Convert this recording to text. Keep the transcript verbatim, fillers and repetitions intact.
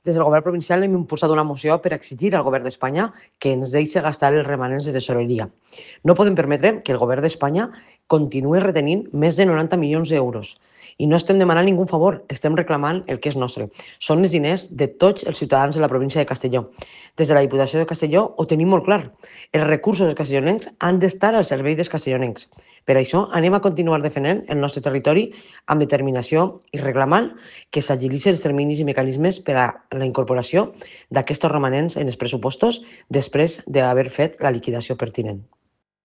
Des del govern provincial hem impulsat una moció per exigir al govern d'Espanya que ens deixi gastar els remanents de tesoreria. No podem permetre que el govern d'Espanya continuï retenint més de noranta milions d'euros. I no estem demanant ningú favor, estem reclamant el que és nostre. Són els diners de tots els ciutadans de la província de Castelló. Des de la Diputació de Castelló ho tenim molt clar. Els recursos dels castellonencs han d'estar al servei dels castellonencs. Per això anem a continuar defendent el nostre territori amb determinació i reclamant que s'agilitzen els terminis i mecanismes per a la incorporació d'aquests romanents en els pressupostos després d'haver fet la liquidació pertinent.